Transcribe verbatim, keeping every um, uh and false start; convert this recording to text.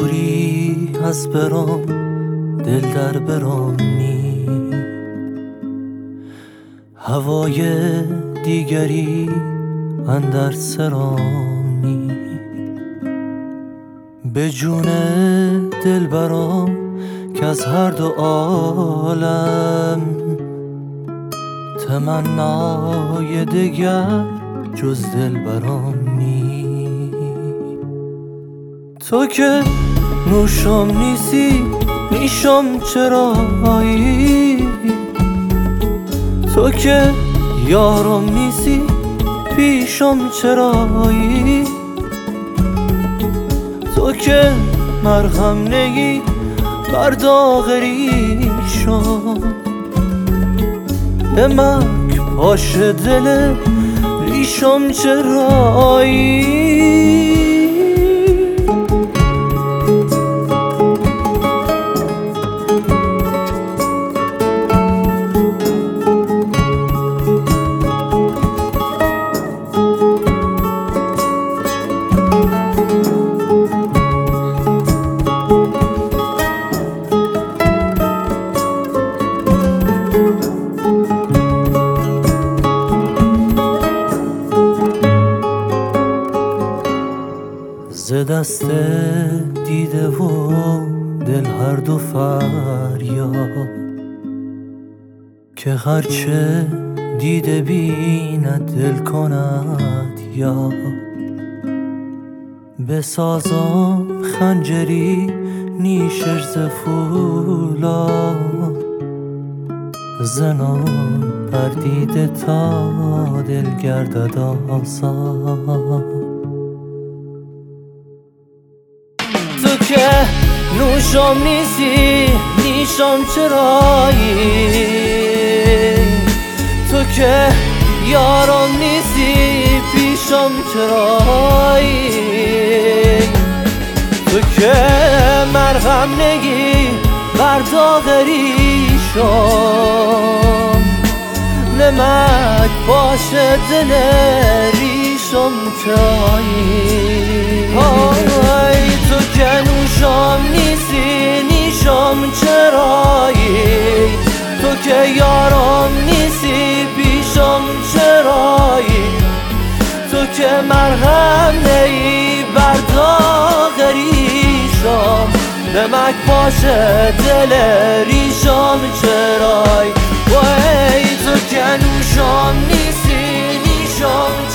دوری از برام دل در برانی، هوای دیگری اندر سرانی. به جون دل برام که از هر دو عالم تمنای دگر جز دل برام نی. تو که نوشم نیستی نیشم چرایی، تو که یارم نیستی پیشم چرایی، تو که مرهم نگی بر داغ ریشم، نمک پاش دل ریشم چرایی. ز دست دیده و دل هر دو فریاد، که هرچه دیده بیند دل کند یاد. بسازم خنجری نیشش ز فولاد، زنم بر دیده تا دل گردد آزاد. تو که نوشم نیستی نیشم چرایی، تو که یارم نیستی پیشم چرایی، تو که مرهم نگی بر داغ ریشم، نمک باشه دل ریشم چرایی. تو که نوشم نیستی نیشم چرایی، تو که یارم نیستی پیشم چرایی، تو که مرهم نی بر داغ ریشم، نمک باشه دل ریشم چرایی. وای تو که نوشم نیستی نیشم